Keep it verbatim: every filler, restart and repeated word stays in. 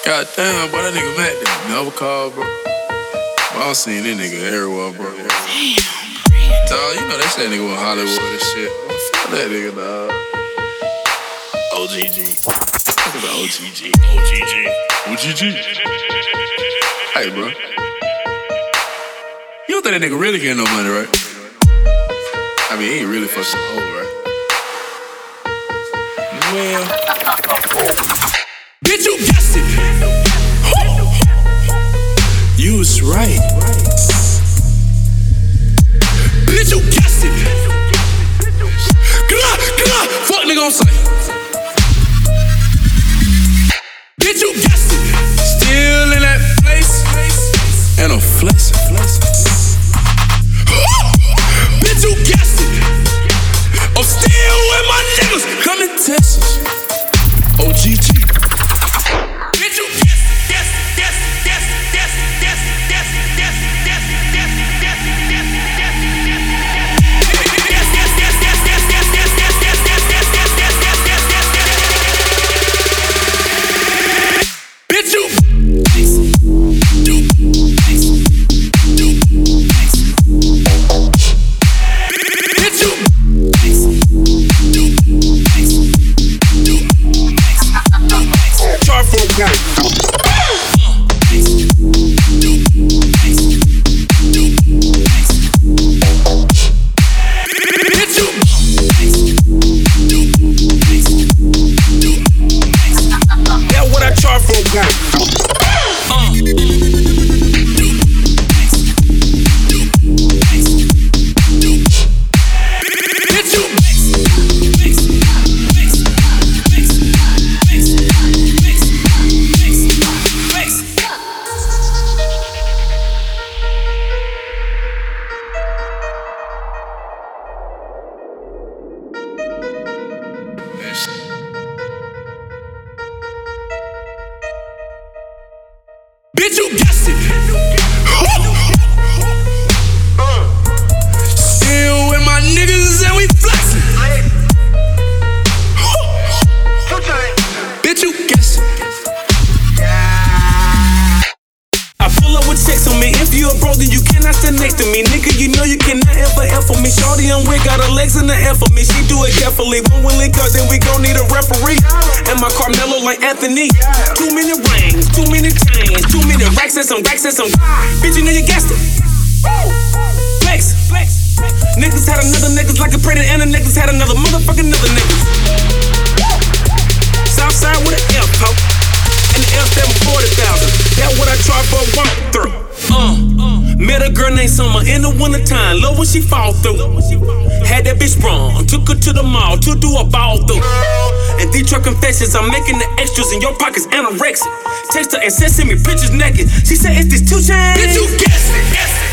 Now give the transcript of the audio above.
God damn, boy, that nigga Matt didn't never call, bro. But I seen that nigga everywhere, bro. Damn. Dog, you know they say that nigga was Hollywood and shit. Fuck that nigga, dog. O G G. Look at the O G G. O G G. O G G. Hey, bro. You don't think that nigga really getting no money, right? I mean, he ain't really for some hoe, right? Well, bitch, you guessed it. You was right. Bitch, you guessed it. Come on, come on. Fuck nigga on sight. Bitch, you guessed it. Still in that place. And I'm flexing. Bitch, you guessed it. I'm still with my niggas. Come to Texas. O G G. Bitch, you guessed it. Guessed it. Guessed it. Guessed it. Guessed it. Guessed it. Guessed it. Guessed it. Guessed it. Guessed it. Bitch, you. Bitch, you guessed it. Still with my niggas and we flexing. Bitch, you guessed it. I pull up with checks on me. If you a bro, then you cannot stand next to me. Nigga, you know you cannot ever F for me. Shorty on wig, got her legs in the air for me. She do it carefully. When we link up, then we gon' need a referee. And my Carmelo like Anthony. Too many rings, too many chains, too many racks and some racks and some. Bitch, you know you guessed it. Flex, flex. Niggas had another niggas like a predator, and the niggas had another motherfucking another niggas. Southside with an F, ho. And the F seven forty thousand. That's what I try for a walk through. Uh, met a girl named Summer in the wintertime. Love when she fall through. Had that bitch sprung. Took her to the mall to do a ball through. And Detroit confessions, I'm making the extras in your pockets anorexic. Text her and send me pictures naked. She said, "Is this two chains?" Bitch, you guessed it.